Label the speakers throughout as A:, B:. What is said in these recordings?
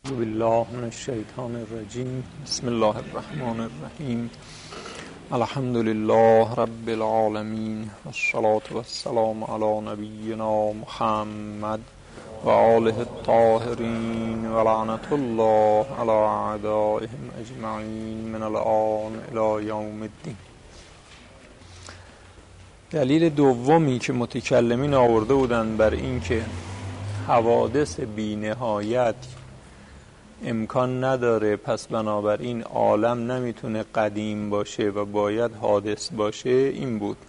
A: اعوذ بالله من الشیطان الرجیم. بسم الله الرحمن الرحیم. الحمد لله رب العالمین والصلاة والسلام علی نبینا محمد و آله الطاهرین و لعنت الله علی اعدائهم اجمعین من الآن الی یوم الدین. دلیل دومی که متکلمین آورده بودند بر این که حوادث بی‌نهایت امکان نداره، پس بنابراین عالم نمیتونه قدیم باشه و باید حادث باشه، این بود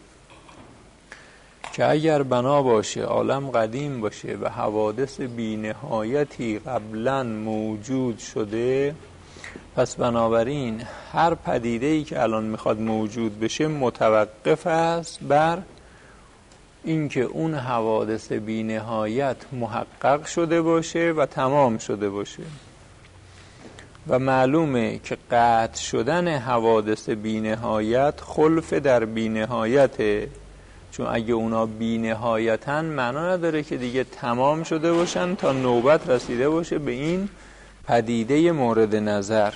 A: که اگر بنا باشه عالم قدیم باشه و حوادث بی‌نهایتی قبلا موجود شده، پس بنابراین هر پدیده‌ای که الان میخواد موجود بشه متوقف است بر اینکه اون حوادث بی‌نهایت محقق شده باشه و تمام شده باشه. و معلومه که قطع شدن حوادث بی‌نهایت خلف در بی‌نهایته، چون اگه اونا بی‌نهایتن معنا نداره که دیگه تمام شده باشن تا نوبت رسیده باشه به این پدیده مورد نظر.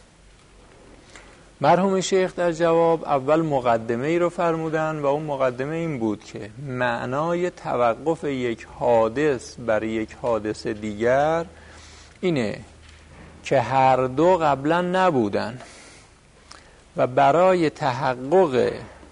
A: مرحوم شیخ در جواب اول مقدمه ای رو فرمودن و اون مقدمه این بود که معنای توقف یک حادث بر یک حادث دیگر اینه که هر دو قبلا نبودن و برای تحقق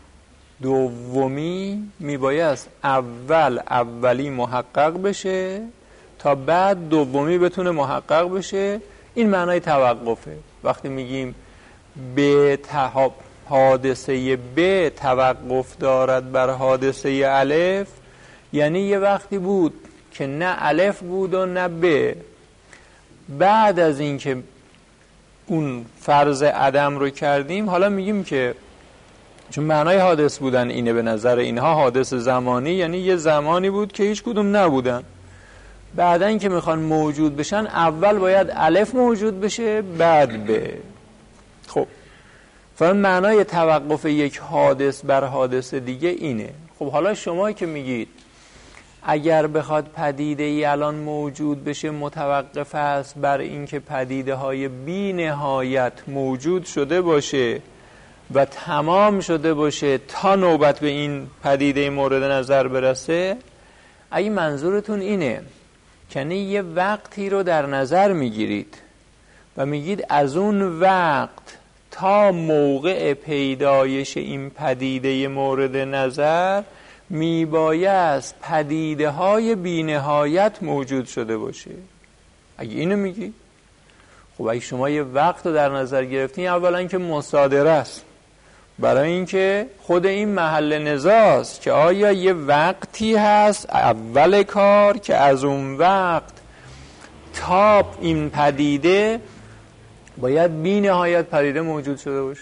A: دومی میبایست اولی محقق بشه تا بعد دومی بتونه محقق بشه. این معنای توقفه. وقتی میگیم به حادثه ب توقف دارد بر حادثه الف، یعنی یه وقتی بود که نه الف بود و نه ب. بعد از این که اون فرض عدم رو کردیم، حالا میگیم که چون معنای حادث بودن اینه به نظر اینها حادث زمانی، یعنی یه زمانی بود که هیچ کدوم نبودن. بعدن که میخوان موجود بشن اول باید الف موجود بشه بعد ب. خب فهم معنای توقف یک حادث بر حادث دیگه اینه. خب حالا شما که میگید اگر بخواد پدیده ای الان موجود بشه متوقف است بر اینکه پدیده های بی نهایت موجود شده باشه و تمام شده باشه تا نوبت به این پدیده مورد نظر برسه، اگه منظورتون اینه یعنی یه وقتی رو در نظر میگیرید و میگید از اون وقت تا موقع پیدایش این پدیده مورد نظر میبایست پدیده های بی نهایت موجود شده باشه، اگه اینو میگی، خب اگه شما یه وقت رو در نظر گرفتین، اولا که مصادره است، برای اینکه خود این محل نزاع است که آیا یه وقتی هست اول کار که از اون وقت تا این پدیده باید بی نهایت پدیده موجود شده باشه.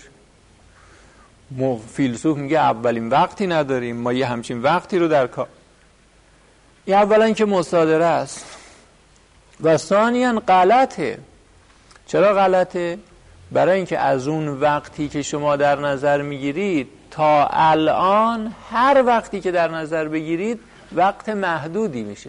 A: فیلسوف میگه اولین وقتی نداریم، ما یه همچین وقتی رو در کار. این اولا که مصادره است و ثانیاً غلطه. چرا غلطه؟ برای اینکه از اون وقتی که شما در نظر میگیرید تا الان هر وقتی که در نظر بگیرید وقت محدودی میشه.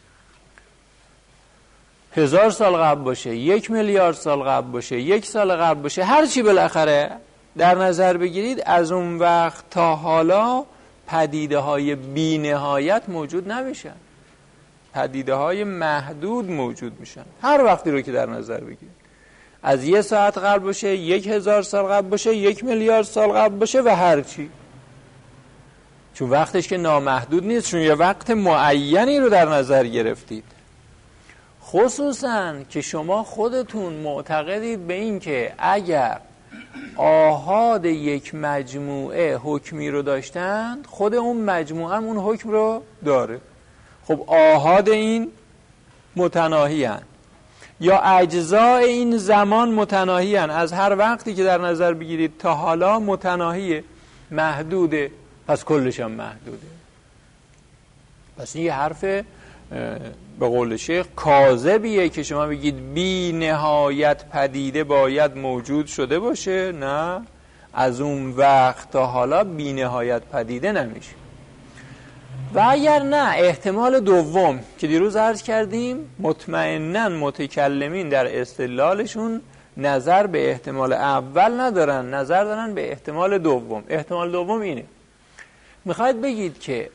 A: 1000 سال قبل باشه، 1 میلیارد سال قبل باشه، 1 سال قبل باشه، هر چی بالاخره در نظر بگیرید، از اون وقت تا حالا پدیده های بی نهایت موجود نمیشن، پدیده های محدود موجود میشن. هر وقتی رو که در نظر بگیرید، از 1 ساعت قبل باشه، 1000 سال قبل باشه، 1 میلیارد سال قبل باشه و هر چی، چون وقتش که نامحدود نیست، چون یه وقت معینی رو در نظر گرفتید. خصوصا که شما خودتون معتقدید به این که اگر آحاد یک مجموعه حکمی رو داشتند، خود اون مجموعه اون حکم رو داره. خب آحاد این متناهی هن. یا اجزاء این زمان متناهی هن. از هر وقتی که در نظر بگیرید تا حالا متناهیه، محدوده، پس کلش هم محدوده. پس این یه حرف به قول شیخ کاذبیه که شما بگید بی نهایت پدیده باید موجود شده باشه. نه، از اون وقت تا حالا بی نهایت پدیده نمیشه. و اگر نه احتمال دوم که دیروز عرض کردیم مطمئناً متکلمین در استدلالشون نظر به احتمال اول ندارن، نظر دارن به احتمال دوم. احتمال دوم اینه، میخواید بگید که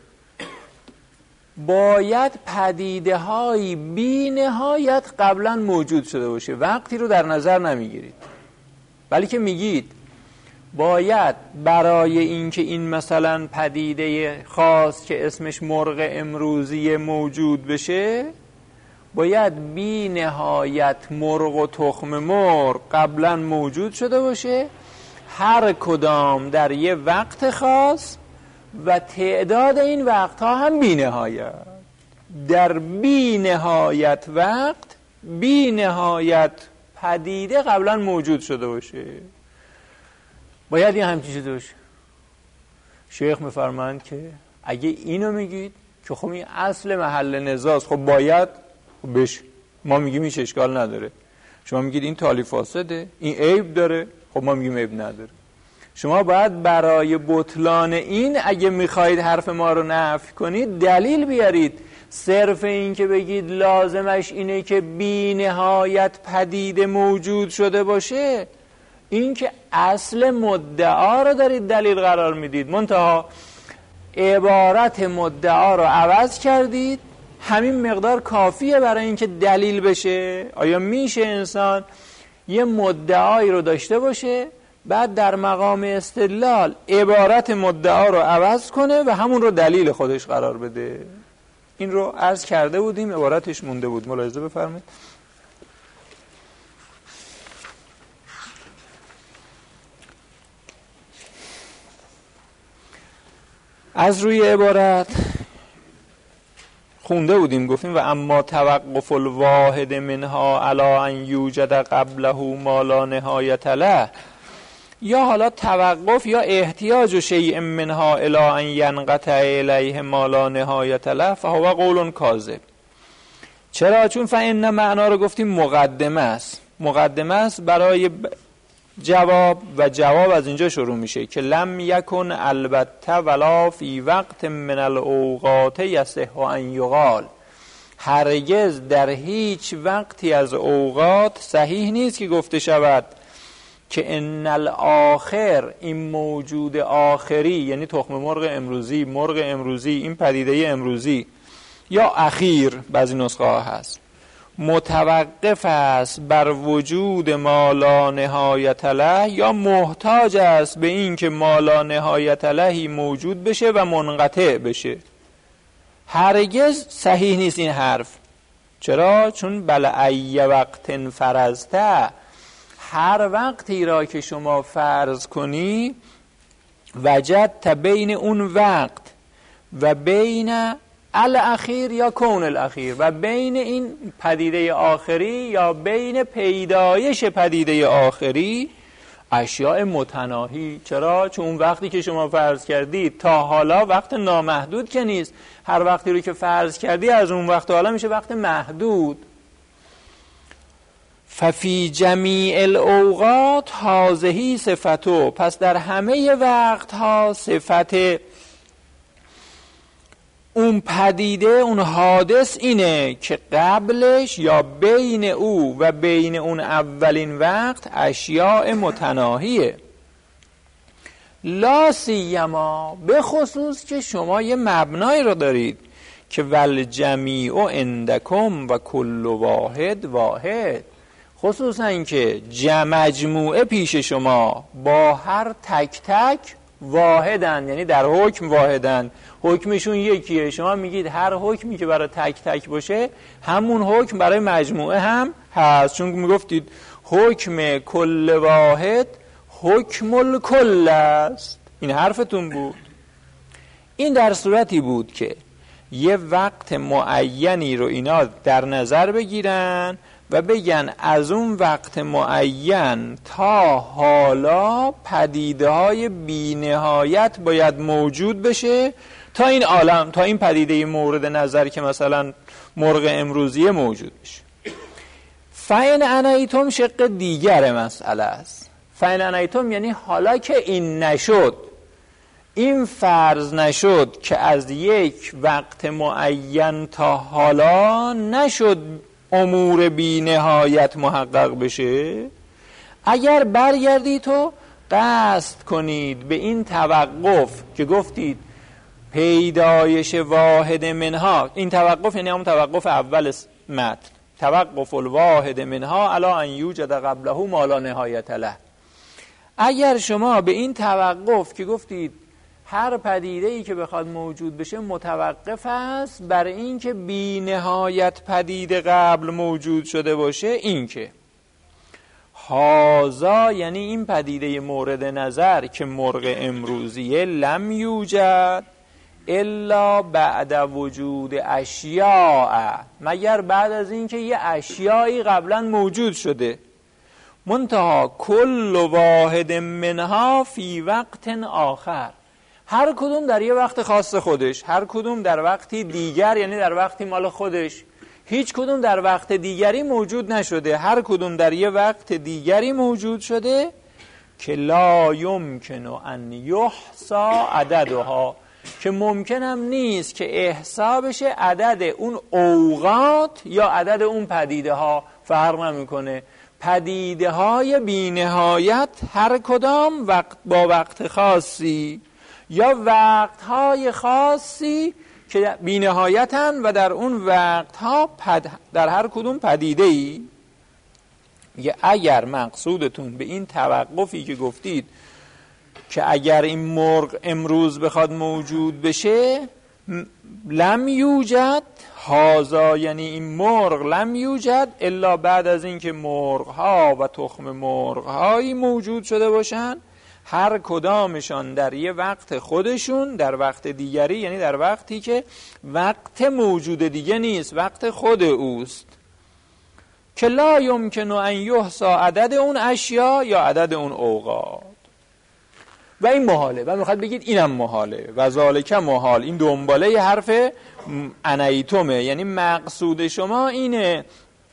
A: باید پدیده های بی نهایت قبلا موجود شده باشه، وقتی رو در نظر نمیگیرید، ولی که میگید باید برای اینکه این مثلا پدیده خاص که اسمش مرغ امروزی موجود بشه باید بی نهایت مرغ و تخم مرغ قبلا موجود شده باشه، هر کدام در یه وقت خاص و تعداد این وقتها هم بی نهایت. در بی نهایت وقت بی نهایت پدیده قبلا موجود شده باشه، باید این همچین شده باشه. شیخ میفرمایند که اگه اینو میگید که خب این اصل محل نزاست، خب باید بشه. ما میگیم هیچ اشکال نداره. شما میگید این تالی فاسده، این عیب داره، خب ما میگیم عیب نداره. شما باید برای بطلان این اگه میخواید حرف ما رو نفی کنید دلیل بیارید. صرف این که بگید لازمش اینه که بی نهایت پدیده موجود شده باشه، این که اصل مدعا رو دارید دلیل قرار میدید، منتها عبارت مدعا رو عوض کردید. همین مقدار کافیه برای اینکه دلیل بشه. آیا میشه انسان یه مدعایی رو داشته باشه بعد در مقام استدلال عبارت مدعا رو عوض کنه و همون رو دلیل خودش قرار بده؟ این رو عرض کرده بودیم، عبارتش مونده بود، ملاحظه بفرمایید. از روی عبارت خونده بودیم، گفتیم و اما توقف الواحد منها علی ان یوجد قبله ما لا نهایت له، یا حالا توقف یا احتیاج شیء منها الی ان ینقطع الیه ما لا نهایت له فهو قول کاذب. چرا؟ چون فإن معنا رو گفتیم مقدمه است، مقدمه است برای جواب، و جواب از اینجا شروع میشه که لم یکن البته ولا فی وقت من الاوقات یصح ان یقال، هرگز در هیچ وقتی از اوقات صحیح نیست که گفته شود که ان الاخر، این موجود آخری یعنی تخم مرغ امروزی، مرغ امروزی، این پدیده امروزی، یا اخیر بعضی نسخه ها هست، متوقف است بر وجود ما لا نهایت له، یا محتاج است به این که ما لا نهایت لهی موجود بشه و منقطع بشه. هرگز صحیح نیست این حرف. چرا؟ چون بل ای وقت فرضته، هر وقتی را که شما فرض کنی وجدت بین اون وقت و بین الاخیر یا کون الاخیر، و بین این پدیده آخری یا بین پیدایش پدیده آخری اشیاء متناهی. چرا؟ چون اون وقتی که شما فرض کردید تا حالا وقت نامحدود که نیست، هر وقتی رو که فرض کردی از اون وقت حالا میشه وقت محدود. ففی جمیع الاوقات هذه صفتو، پس در همه وقت ها صفت اون پدیده، اون حادث اینه که قبلش یا بین او و بین اون اولین وقت اشیاء متناهیه. لا سیما، به خصوص که شما یه مبنایی رو دارید که ول جمیع عندکم و کل واحد واحد، خصوصا این که مجموعه پیش شما با هر تک تک واحدن، یعنی در حکم واحدن، حکمشون یکیه. شما میگید هر حکمی که برای تک تک باشه همون حکم برای مجموعه هم هست، چون میگفتید حکم کل واحد حکم الکل است. این حرفتون بود. این در صورتی بود که یه وقت معینی رو اینا در نظر بگیرن و بگن از اون وقت معین تا حالا پدیده های بی نهایت باید موجود بشه تا این عالم، تا این پدیده مورد نظر که مثلا مرغ امروزی موجود بشه. فین انایتم شق دیگر مسئله است. فین انایتم یعنی حالا که این نشد، این فرض نشد که از یک وقت معین تا حالا نشد امور بی نهایت محقق بشه. اگر برگردی تو قصد کنید به این توقف که گفتید پیدایش واحد منها، این توقف یعنی همون توقف اول متن، توقف الواحد منها علی ان یوجد قبله ما لا نهایت له. اگر شما به این توقف که گفتید هر پدیده‌ای که بخواد موجود بشه متوقف است بر این که بی نهایت پدیده قبل موجود شده باشه، این که هازا یعنی این پدیده مورد نظر که مرغ امروزیه لم یوجد الا بعد وجود اشیاء، مگر بعد از این که یه اشیایی قبلا موجود شده. منتها کل واحد منها فی وقت آخر، هر کدوم در یه وقت خاص خودش، هر کدوم در وقتی دیگر، یعنی در وقتی مال خودش، هیچ کدوم در وقت دیگری موجود نشده، هر کدوم در یه وقت دیگری موجود شده که لا یمکن ان یحصا عددها، که ممکنم نیست که احصا بشه عدد اون اوقات یا عدد اون پدیده ها، فرق نمیکنه. پدیده های بی نهایت هر کدام وقت با وقت خاصی یا وقت های خاصی که بی نهایتن و در اون وقت ها در هر کدوم پدیده ای. اگر مقصودتون به این توقفی که گفتید که اگر این مرغ امروز بخواد موجود بشه لم یوجد، هازا یعنی این مرغ لم یوجد الا بعد از این که مرغ ها و تخم مرغ هایی موجود شده باشن، هر کدامشان در یه وقت خودشون، در وقت دیگری، یعنی در وقتی که وقت موجود دیگه نیست، وقت خود اوست، که لا یمکن ان یحصا عدد اون اشیا یا عدد اون اوقات. و این محاله و میخواد بگید اینم محاله و ذالک محال، این دنباله ی حرف انیتومه، یعنی مقصود شما اینه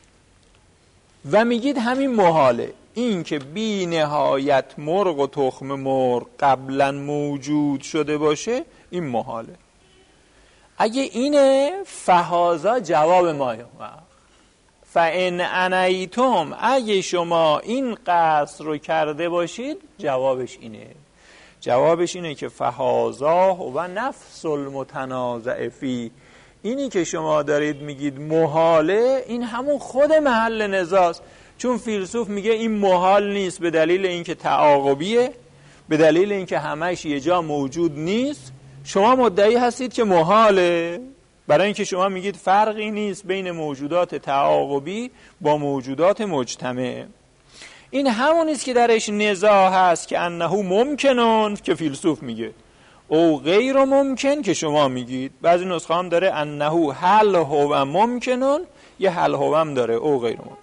A: و میگید همین محاله، این که بی نهایت مرغ و تخم مرغ قبلا موجود شده باشه این محاله. اگه اینه فهازا جواب مایه فان انیتم، اگه شما این قصد رو کرده باشید جوابش اینه که فهازا و نفس المتنازع فی، اینی که شما دارید میگید محاله، این همون خود محل نزاست. چون فیلسوف میگه این محال نیست به دلیل اینکه تعاقبیه، به دلیل اینکه همش یه جا موجود نیست. شما مدعی هستید که محاله، برای اینکه شما میگید فرقی نیست بین موجودات تعاقبی با موجودات مجتمع. این همونیست که درش نزاع هست که انه ممکنون که فیلسوف میگه، او غیر ممکن که شما میگید. بعضی نسخه هم داره انه هل هو ممکنون، یه هل هو هم داره او غیر ممکن.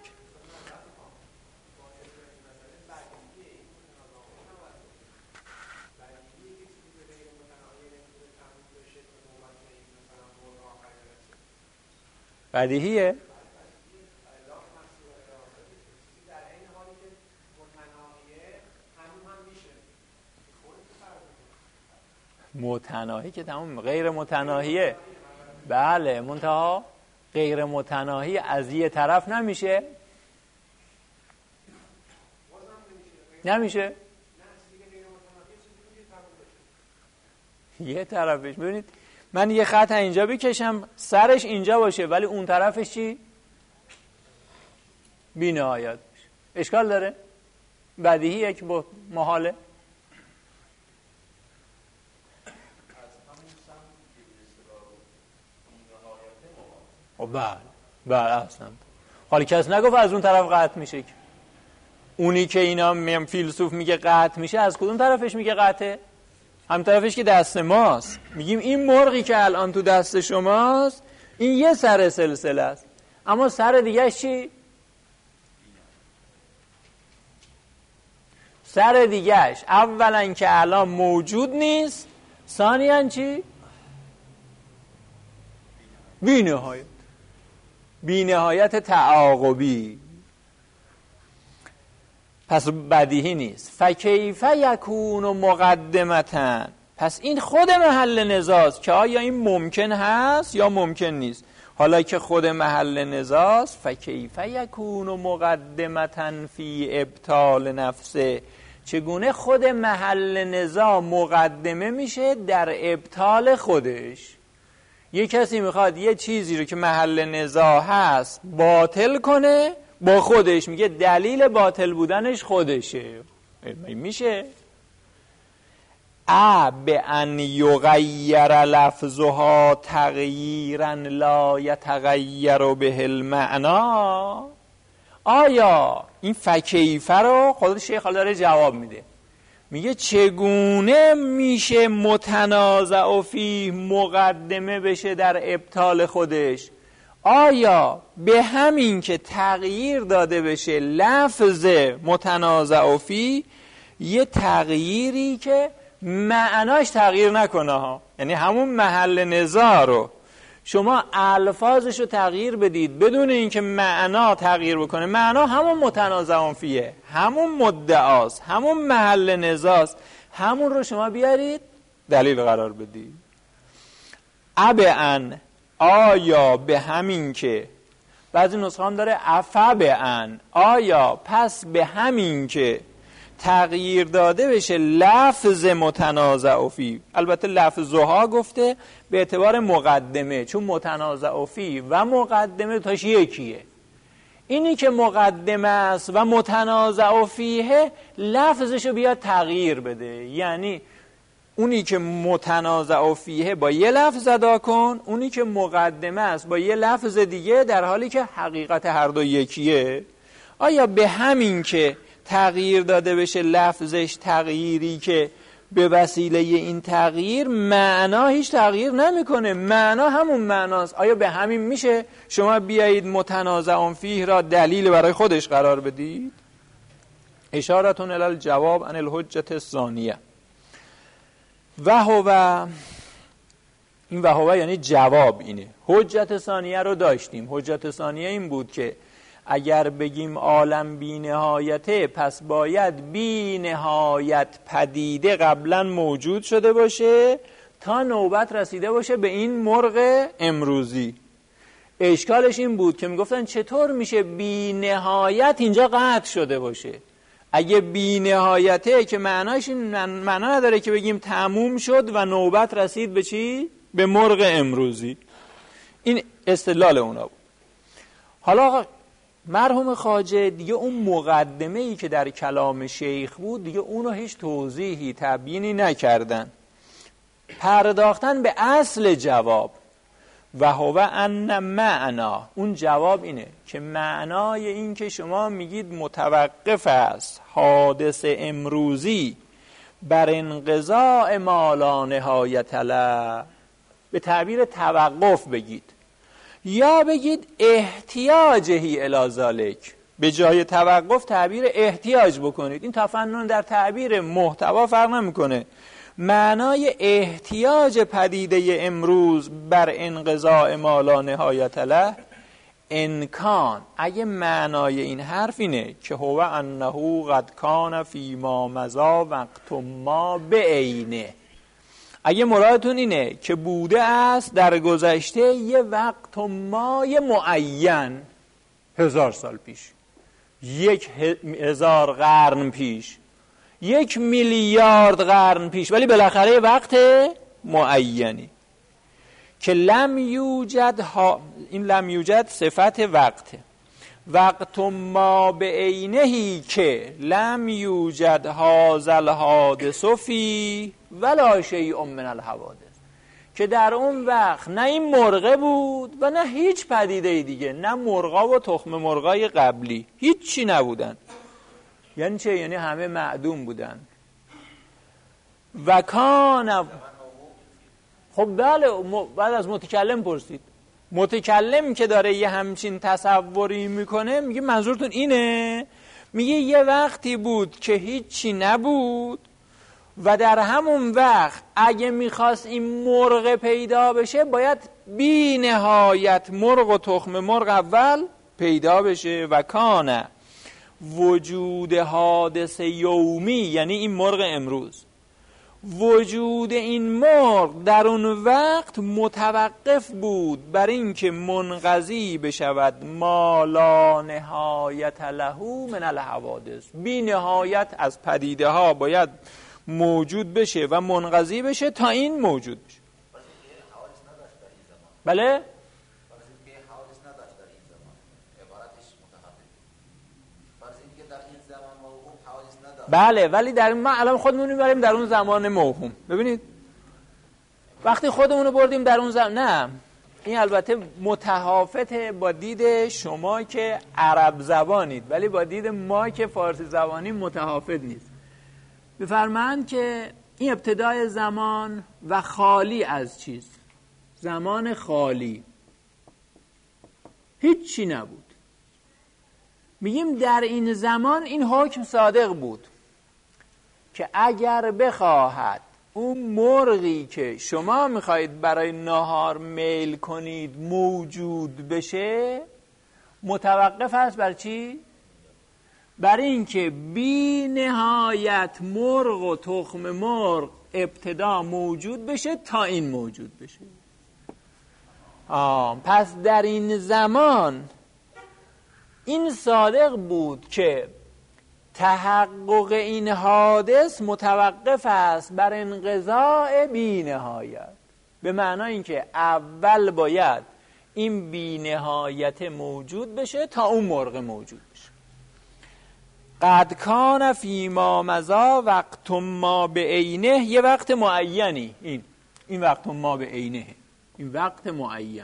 A: بدیهیه. متناهی که تمام، غیر متناهیه بله، منتها غیر متناهی از یه طرف نمیشه یه طرفش. ببینید من یه خط اینجا بکشم سرش اینجا باشه ولی اون طرفش چی؟ بی نهایت باشه. اشکال داره؟ بدیهیه که با محاله. بله اصلا حالی کس نگفت از اون طرف قطع میشه. که اونی که اینا فیلسوف میگه قطع میشه از کدوم طرفش میگه قطعه؟ هم طرفش که دست ماست. میگیم این مرغی که الان تو دست شماست این یه سر سلسله است، اما سر دیگه چی؟ سر دیگهش اولا که الان موجود نیست، ثانیاً چی؟ بی نهایت تعاقبی. پس بدیهی نیست. فکیف یکون مقدمتن، پس این خود محل نزاست که آیا این ممکن هست یا ممکن نیست. حالا که خود محل نزاست، فکیف یکون مقدمة فی ابطال نفسه، چگونه خود محل نزاع مقدمه میشه در ابطال خودش. یه کسی میخواد یه چیزی رو که محل نزاع هست باطل کنه، با خودش میگه دلیل باطل بودنش خودشه. میشه بأن یغیر لفظها تغییرا لا یتغیر به المعنا. آیا این فکیفه رو خود شیخ حالا داره جواب میده، میگه چگونه میشه متنازع فیه مقدمه بشه در ابطال خودش؟ آیا به همین که تغییر داده بشه لفظ متنازع فیه، یه تغییری که معناش تغییر نکنه ها، یعنی همون محل نزاع رو شما الفاظش رو تغییر بدید بدون اینکه معنا تغییر بکنه، معنا همون متنازع فیه، همون مدعاست، همون محل نزاعست، همون رو شما بیارید دلیل قرار بدید. ابعن، آیا به همین که، بعضی نسخه هم داره افبعن، آیا پس به همین که تغییر داده بشه لفظ متنازع فی، البته لفظها گفته به اعتبار مقدمه، چون متنازع فی و مقدمه تاش یکیه. اینی که مقدمه است و متنازع فیه لفظشو بیاد تغییر بده، یعنی اونی که متنازع فیه با یه لفظ ادا کن، اونی که مقدمه است با یه لفظ دیگه، در حالی که حقیقت هر دو یکیه. آیا به همین که تغییر داده بشه لفظش، تغییری که به وسیله این تغییر معنا هیچ تغییر نمیکنه، معنا همون معناست، آیا به همین میشه شما بیایید متنازع فیه را دلیل برای خودش قرار بدید؟ اشارتون الی الجواب عن الحجة الثانیه. و هو، این و هو یعنی جواب اینه. حجت ثانیه رو داشتیم. حجت ثانیه این بود که اگر بگیم عالم بی نهایته، پس باید بی نهایت پدیده قبلا موجود شده باشه تا نوبت رسیده باشه به این مرغ امروزی. اشکالش این بود که میگفتن چطور میشه بی نهایت اینجا قطع شده باشه؟ اگه بی نهایته که معناش معنا نداره که بگیم تموم شد و نوبت رسید به چی؟ به مرغ امروزی. این استدلال اونا بود. حالا مرحوم خواجه دیگه اون مقدمه ای که در کلام شیخ بود دیگه اونو هیچ توضیحی تبیینی نکردن، پرداختن به اصل جواب. و هو ان معنا، اون جواب اینه که معنای این که شما میگید متوقف است حادث امروزی بر انقضاء ما لا نهایت له، به تعبیر توقف بگید یا بگید احتیاجهی الی ذالک، به جای توقف تعبیر احتیاج بکنید. این تفنن در تعبیر محتوا فرق نمیکنه. معنای احتیاج پدیده امروز بر انقضاء ما لا نهایت له، انکان، اگه معنای این حرف اینه که هو انه قد کان فی ما مضی وقت ما بعینه، اگه مرادتون اینه که بوده است در گذشته یه وقت مای معین، 1000 سال پیش، 1000 قرن پیش، 1 میلیارد قرن پیش، ولی بالاخره وقت معینی که لم یوجد این لم یوجد صفت وقته، وقت ما بعینهی که لم یوجد هذا الحادث فی ولا شیء من الحوادث، که در اون وقت نه این مرغه بود و نه هیچ پدیده دیگه، نه مرغا و تخم مرغای قبلی، هیچی نبودن. یعنی چه؟ یعنی همه معدوم بودن. و کان، خب بله، بعد از متکلم پرسید. متکلم که داره یه همچین تصوری میکنه میگه منظورتون اینه؟ میگه یه وقتی بود که هیچی نبود و در همون وقت اگه میخواست این مرغ پیدا بشه باید بی نهایت مرغ و تخم مرغ اول پیدا بشه. و کان وجود حادث یومی، یعنی این مرغ امروز، وجود این مرغ در اون وقت متوقف بود بر اینکه منقضی بشود ما لا نهایت له من الحوادث، بی نهایت از پدیده ها باید موجود بشه و منقضی بشه تا این موجود بشه. بله؟ بله، ولی در ما الان خودمون میبریم در اون زمان موهوم. ببینید وقتی خودمون رو بردیم در اون زمان، نه این البته متفاوته با دید شما که عرب زبانید، ولی با دید ما که فارسی زبانی متفاوت نیست. بفرمایند که این ابتدای زمان و خالی از چیز، زمان خالی هیچی نبود، میگیم در این زمان این حکم صادق بود که اگر بخواهد اون مرغی که شما میخواهید برای نهار میل کنید موجود بشه، متوقف است بر چی؟ بر این که بی نهایت مرغ و تخم مرغ ابتدا موجود بشه تا این موجود بشه. پس در این زمان این صادق بود که تحقق این حادث متوقف است بر انقضاء بی نهایت، به معنای اینکه اول باید این بی نهایت موجود بشه تا اون مرغ موجود بشه. قد کان فی ما مضی وقت ما به عینه، یه وقت معینی، این وقت ما به عینه، این وقت معین،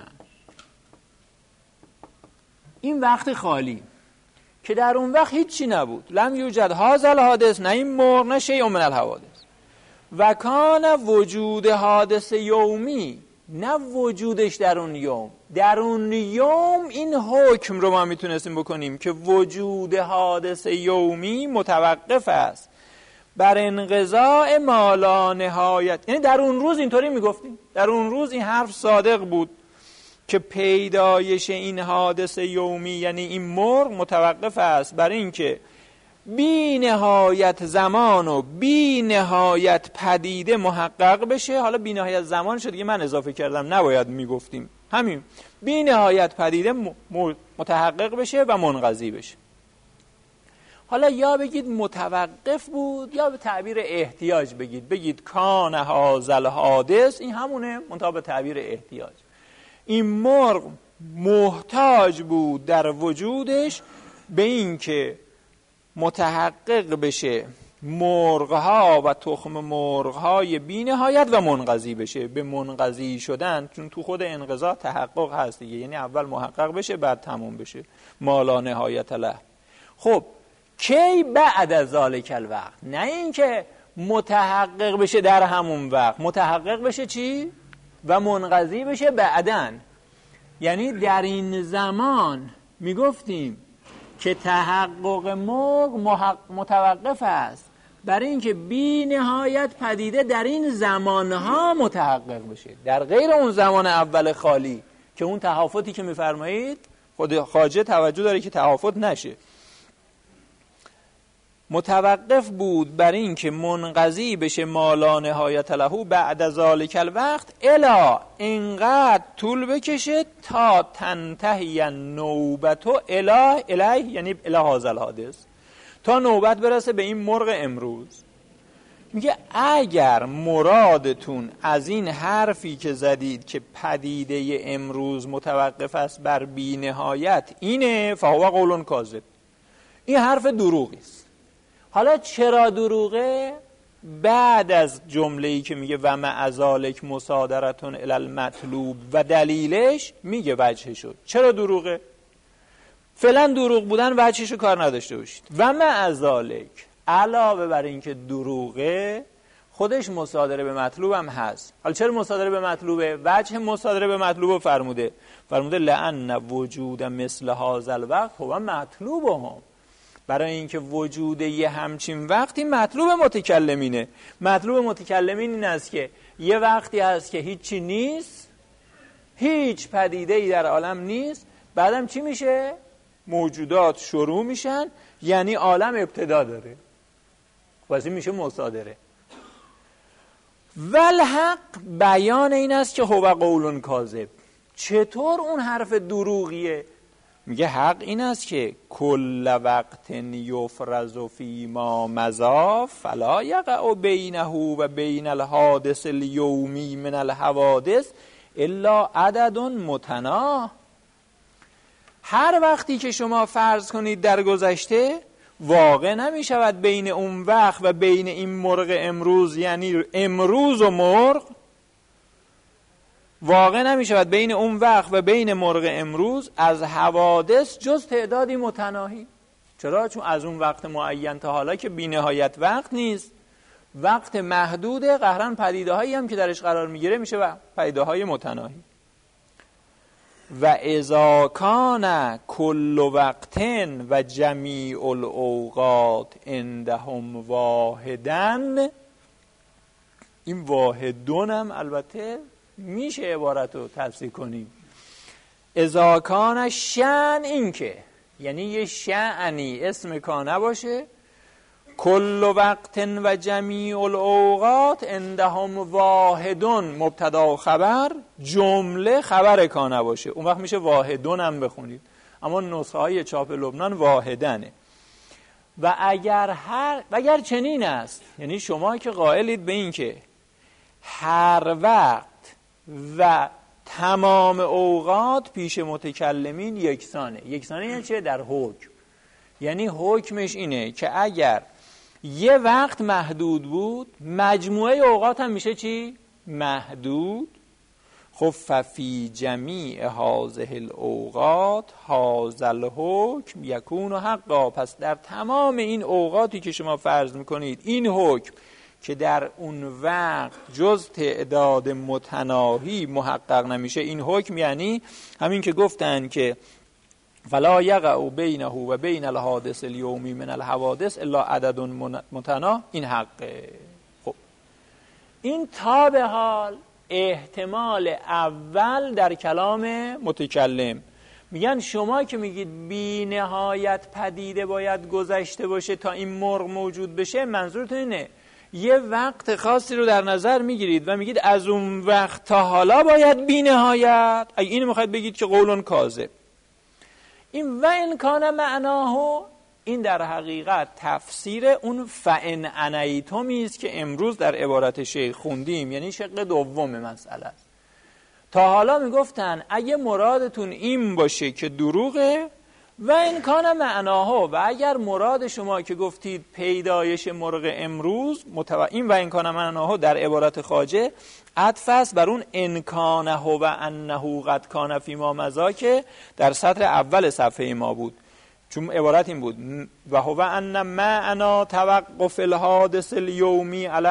A: این وقت خالی که در اون وقت هیچی نبود. لم یوجد هذا الحادث، نه این مرغ نه شیء من الحوادث. و کان وجود حادث یومی، نه وجودش در اون یوم. در اون یوم این حکم رو ما میتونستیم بکنیم که وجود حادث یومی متوقف است بر انقضاء ما لا نهایت. یعنی در اون روز اینطوری میگفتیم، در اون روز این حرف صادق بود که پیدایش این حادث یومی یعنی این مرغ متوقف است بر این که بی نهایت زمان و بی نهایت پدیده محقق بشه. حالا بی نهایت زمان شد دیگه من اضافه کردم، نباید میگفتیم همین، بی نهایت پدیده متحقق بشه و منقضی بشه. حالا یا بگید متوقف بود یا به تعبیر احتیاج بگید کان هذا الحادث، این همونه منتها به تعبیر احتیاج. این مرغ محتاج بود در وجودش به این که متحقق بشه مرغها و تخم مرغهای بی نهایت و منقضی بشه. به منقضی شدن، چون تو خود انقضا تحقق هست دیگه، یعنی اول محقق بشه بعد تموم بشه، ما لا نهایت له. خب کی بعد از ذالک الوقت؟ نه این که متحقق بشه در همون وقت، متحقق بشه چی؟ و منقضی بشه بعدن. یعنی در این زمان میگفتیم که تحقق مرغ متوقف است برای اینکه بی نهایت پدیده در این زمانها متحقق بشه، در غیر اون زمان اول خالی که اون تهافتی که میفرمایید خود خواجه توجه داره که تهافت نشه. متوقف بود بر این که منقضی بشه ما لا نهایت له بعد از ذالک الوقت، الا اینقدر طول بکشه تا تنتهی نوبت اله یعنی اله هذا الحادث، تا نوبت برسه به این مرغ امروز. میگه اگر مرادتون از این حرفی که زدید که پدیده امروز متوقف است بر بی نهایت اینه، فهو قول کاذب، این حرف دروغی است. حالا چرا دروغه؟ بعد از جمله‌ای که میگه و مع ذالک مصادرتون الی المطلوب و دلیلش میگه وجهشو. چرا دروغه؟ فعلا دروغ بودن وجهشو کار نداشته باشید. و مع ذالک، علاوه بر این که دروغه خودش مصادره به مطلوب هم هست. حالا چرا مصادره به مطلوبه؟ وجه مصادره به مطلوب فرموده لأن وجود مثل هذا الوقت هو مطلوبهم، برای اینکه وجود یه همچین وقتی مطلوب متکلمینه. مطلوب متکلمین این است که یه وقتی هست که هیچی نیست، هیچ پدیده‌ای در عالم نیست، بعدم چی میشه؟ موجودات شروع میشن، یعنی عالم ابتدا داره. واسه میشه مصادره. والحق بیان این است که هو قول کاذب. چطور اون حرف دروغیه؟ میگه حق این است که کل وقت یفرز فی ما مضی فلا یقع بینه و بین الحادث الیومی من الحوادث الا عدد متناهی. هر وقتی که شما فرض کنید در گذشته، واقع نمی شود بین اون وقت و بین این مرغ امروز، یعنی امروز و مرغ، واقع نمی شود بین اون وقت و بین مرغ امروز از حوادث جز تعدادی متناهی. چرا؟ چون از اون وقت معین تا حالا که بی نهایت وقت نیست، وقت محدوده، قهرن پدیده هایی هم که درش قرار میگیره میشه و پدیده های متناهی. و اذا کان کل وقت و جمیع الاوقات عندهم واحدن، این واحدون هم البته میشه عبارت رو تفسیر کنیم. اذا کان شأن این که، یعنی یه شأنی اسم کانه باشه، کل وقت و جمیع الاوقات عندهم واحدون مبتدا و خبر، جمله خبر کانه باشه، اون وقت میشه واحدون هم بخونید، اما نسخه های چاپ لبنان واحدنه. و اگر چنین است، یعنی شما که قائلید به این که هر وقت و تمام اوقات پیش متکلمین یکسانه یعنی چه؟ در حکم، یعنی حکمش اینه که اگر یه وقت محدود بود، مجموعه اوقات هم میشه چی؟ محدود. خب ففی جمیع هذه الاوقات هذا الحکم یکون حقا. پس در تمام این اوقاتی که شما فرض میکنید این حکم که در اون وقت جز تعداد متناهی محقق نمیشه، این حکم یعنی همین که گفتن که فلا یقع بینه و بین الحادث الیومی من الحوادث الا عدد متناه، این حقه. خب این تا به حال احتمال اول در کلام متکلم. میگن شما که میگید بی نهایت پدیده باید گذشته باشه تا این مرغ موجود بشه، منظورتون اینه یه وقت خاصی رو در نظر میگیرید و میگید از اون وقت تا حالا باید بی نهایت. اگه اینو میخواید بگید که قولون کاذب. این و ان کان معناه، این در حقیقت تفسیر اون فان انیتمی است که امروز در عبارت شیخ خوندیم، یعنی شق دوم مسئله است. تا حالا میگفتن اگه مرادتون این باشه که دروغه، و ان کان معناه، و اگر مراد شما که گفتید پیدایش مرغ امروز این و ان کان معناه در عبارت خواجه عطف است بر اون ان کانه و انه قد کان فی ما مضی که در سطر اول صفحه ما بود. چون عبارت این بود و هو ان معنا توقف الحادث الیومی علی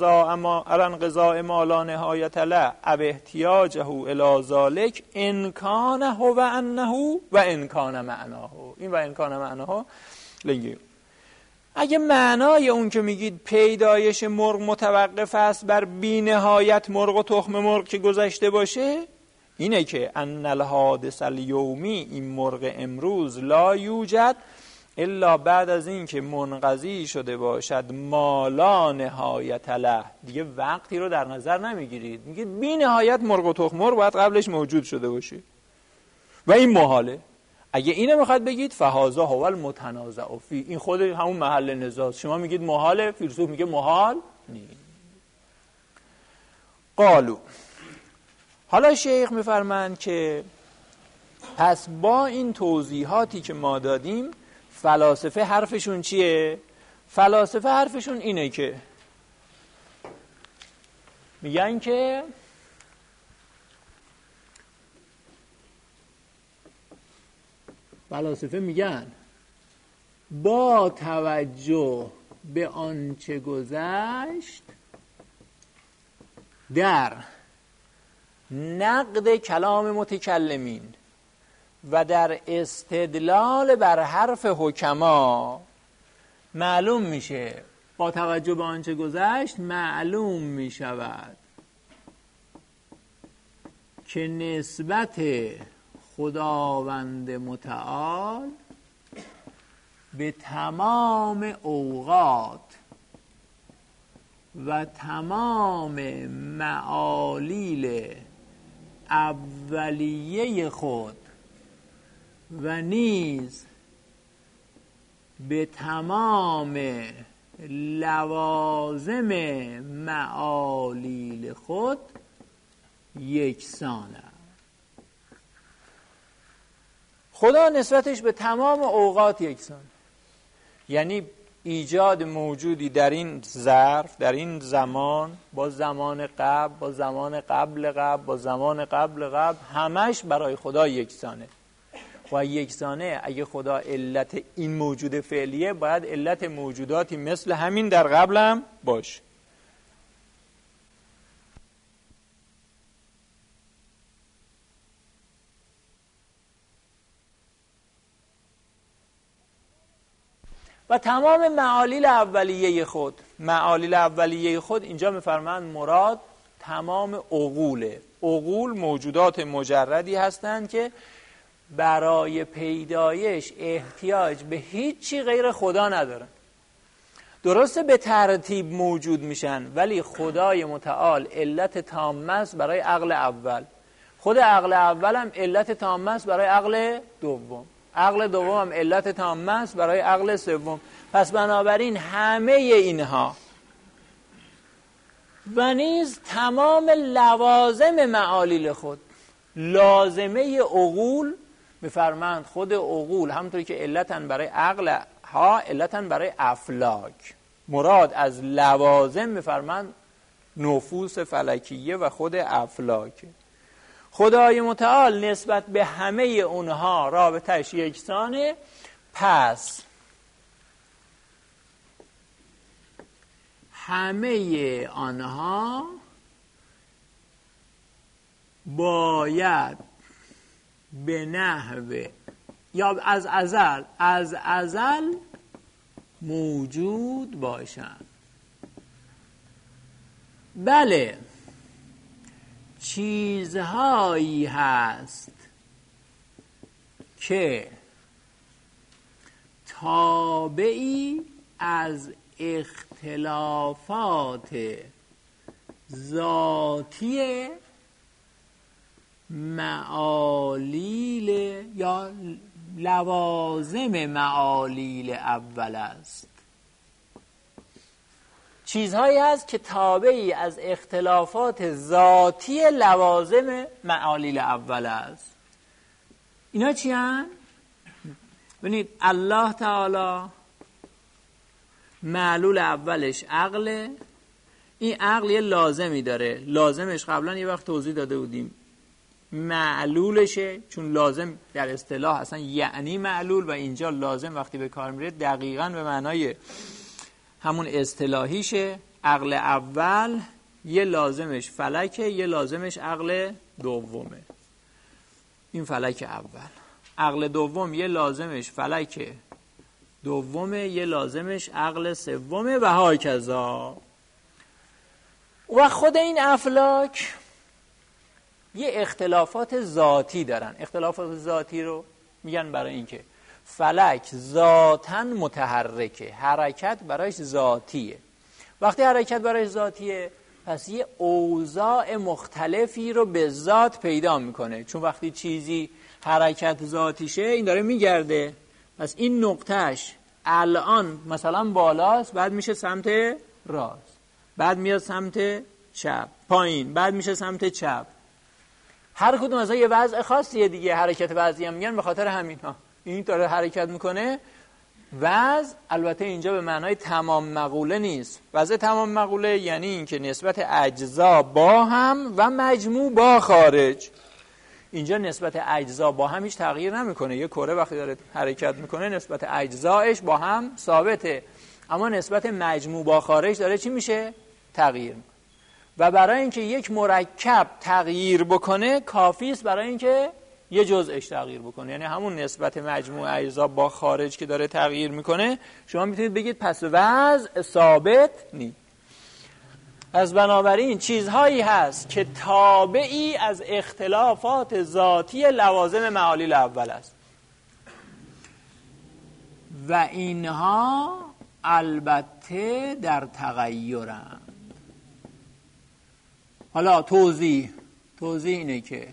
A: انقضاء ما لا نهایت له او احتیاجه الی ذلک ان کان هو انه و ان کان معناه. این و ان کان معناه لنگی اگه معنای اون که میگید پیدایش مرغ متوقف است بر بی نهایت مرغ و تخم مرغ که گذشته باشه، اینه که ان الحادث الیومی، این مرغ امروز، لا یوجد الا بعد از این که منقضی شده باشد ما لا نهایت له. دیگه وقتی رو در نظر نمیگیرید، میگید بی نهایت مرغ و تخم مرغ باید قبلش موجود شده باشه و این محاله. اگه اینو میخواد بگید فهذا هو المتنازع فی، این خود همون محل نزاع. شما میگید محاله، فیلسوف میگه محال نیست. قالو، حالا شیخ میفرمند که پس با این توضیحاتی که ما دادیم فلاسفه حرفشون چیه؟ فلاسفه حرفشون اینه که میگن که فلاسفه میگن با توجه به آنچه گذشت در نقد کلام متکلمین و در استدلال بر حرف حکما معلوم میشه، با توجه به آنچه گذشت معلوم میشود که نسبت خداوند متعال به تمام اوقات و تمام معالیل اولیه خود و نیز به تمام لوازم معالیل خود یکسانه. خدا نسبتش به تمام اوقات یکسان، یعنی ایجاد موجودی در این ظرف، در این زمان، با زمان قبل، با زمان قبل قبل، با زمان قبل قبل، همش برای خدا یکسانه. و یکسانه اگه خدا علت این موجود فعلیه، باید علت موجوداتی مثل همین در قبل هم باشه. و تمام معالیل اولیه خود، معالیل اولیه خود اینجا می‌فرمایند مراد تمام عقوله. عقول موجودات مجردی هستند که برای پیدایش احتیاج به هیچی غیر خدا ندارن. درسته به ترتیب موجود میشن، ولی خدای متعال علت تامه است برای عقل اول، خود عقل اول هم علت تامه است برای عقل دوم، عقل دوم هم علت تامه است برای عقل سوم. پس بنابراین همه اینها و نیز تمام لوازم معالیل خود، لازمه عقول، میفرمایند خود عقول همونطوری که علتن برای عقل ها علتن برای افلاک. مراد از لوازم میفرمایند نفوس فلکیه و خود افلاک. خدای متعال نسبت به همه اونها رابطه‌اش یکسانه. پس همه آنها باید به نحو یا از ازل موجود باشند. بله، چیزهایی هست که تابعی از اختلافات ذاتی معالیل یا لوازم معالیل اول است. چیزهایی هست که تابعی از اختلافات ذاتی لوازم معالیل اول است. اینا چی هست؟ ببینید الله تعالی معلول اولش عقله. این عقل یه لازمی داره، لازمش قبلا یه وقت توضیح داده بودیم، معلولشه، چون لازم در اصطلاح اصلا یعنی معلول و اینجا لازم وقتی به کار میره دقیقاً به معنای همون اصطلاحیشه. عقل اول یه لازمش فلکه، یه لازمش عقل دومه. این فلک اول. عقل دوم یه لازمش فلک دومه، یه لازمش عقل سومه و هاکذا. و خود این افلاک یه اختلافات ذاتی دارن. اختلافات ذاتی رو میگن برای اینکه فلک ذاتاً متحرکه، حرکت برایش ذاتیه. وقتی حرکت برایش ذاتیه، پس یه اوضاع مختلفی رو به ذات پیدا میکنه. چون وقتی چیزی حرکت ذاتیشه، این داره میگرده، پس این نقطهش الان مثلا بالاست، بعد میشه سمت راست، بعد میاد سمت چپ، پایین، بعد میشه سمت چپ. هر کدوم از یه وضع خاصیه دیگه. حرکت بعضی هم میگن به خاطر همین ها این داره حرکت میکنه. وضع البته اینجا به معنای تمام مقوله نیست. وضع تمام مقوله یعنی این که نسبت اجزا با هم و مجموع با خارج. اینجا نسبت اجزا با هم هیچ تغییر نمیکنه. یه کره وقتی داره حرکت میکنه نسبت اجزایش با هم ثابته، اما نسبت مجموع با خارج داره چی میشه؟ تغییر میکنه. و برای اینکه یک مرکب تغییر بکنه کافی است برای اینکه یه جزءش تغییر بکنه، یعنی همون نسبت مجموع اجزا با خارج که داره تغییر میکنه، شما میتونید بگید پس وضع ثابت نیست. از بنابراین چیزهایی هست که تابعی از اختلافات ذاتی لوازم معالیل اول است و اینها البته در تغییرند. حالا توضیح اینه که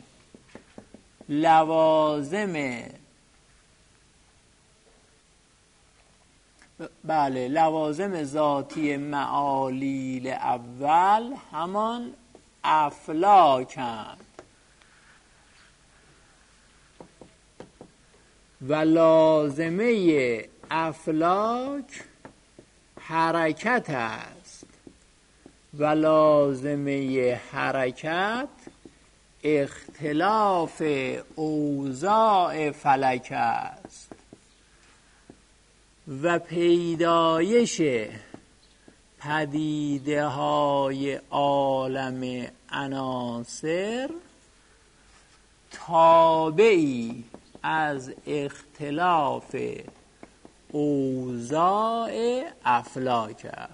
A: لوازم ذاتی معالیل اول همان افلاکند و لازمه افلاک حرکت است و لازمه حرکت اختلاف اوضاع فلک است و پیدایش پدیده های عالم عناصر تابعی از اختلاف اوضاع افلاک است.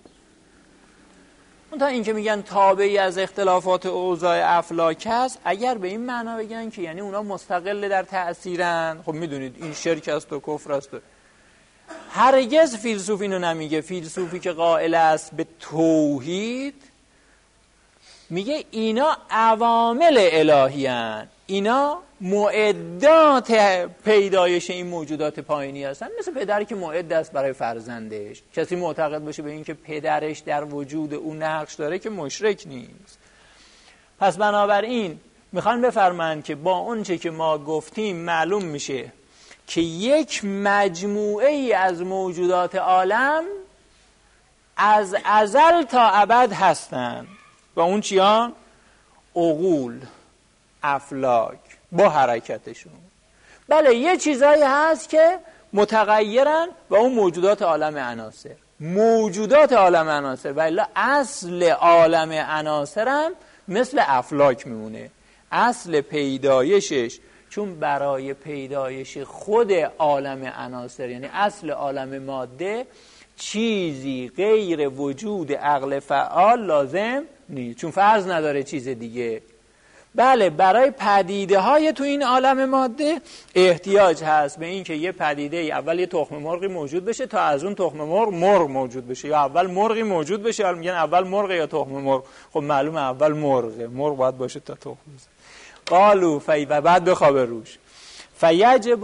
A: تا این که میگن تابعی از اختلافات اوضاع افلاک است، اگر به این معنا بگن که یعنی اونا مستقل در تأثیرن، خب میدونید این شرک است و کفر است. هرگز فیلسوف اینو نمیگه. فیلسوفی که قائل است به توحید میگه اینا عوامل الهی هستند، اینا معدات پیدایش این موجودات پایینی هستن. مثل پدری که معد است برای فرزندش. کسی معتقد باشه به این که پدرش در وجود اون نقش داره که مشرک نیست. پس بنابراین میخوان بفرمایند که با اون چه که ما گفتیم معلوم میشه که یک مجموعه ای از موجودات عالم از ازل تا ابد هستند و اون چیان؟ عقول، افلاک با حرکتشون. بله یه چیزایی هست که متغیرن و اون موجودات عالم عناصر. موجودات عالم عناصر و الا اصل عالم عناصر هم مثل افلاک میمونه. اصل پیدایشش، چون برای پیدایش خود عالم عناصر یعنی اصل عالم ماده چیزی غیر وجود عقل فعال لازم نیست، چون فرض نداره چیز دیگه. بله برای پدیده های تو این عالم ماده احتیاج هست به این که یه پدیده اول یه تخم مرغی موجود بشه تا از اون تخم مرغ موجود بشه، یا اول مرغی موجود بشه. حالا میگن اول مرغ یا تخم مرغ؟ خب معلومه اول مرغ باید باشه تا تخم بزنه. قالو و بعد بخوابه روش فیجب.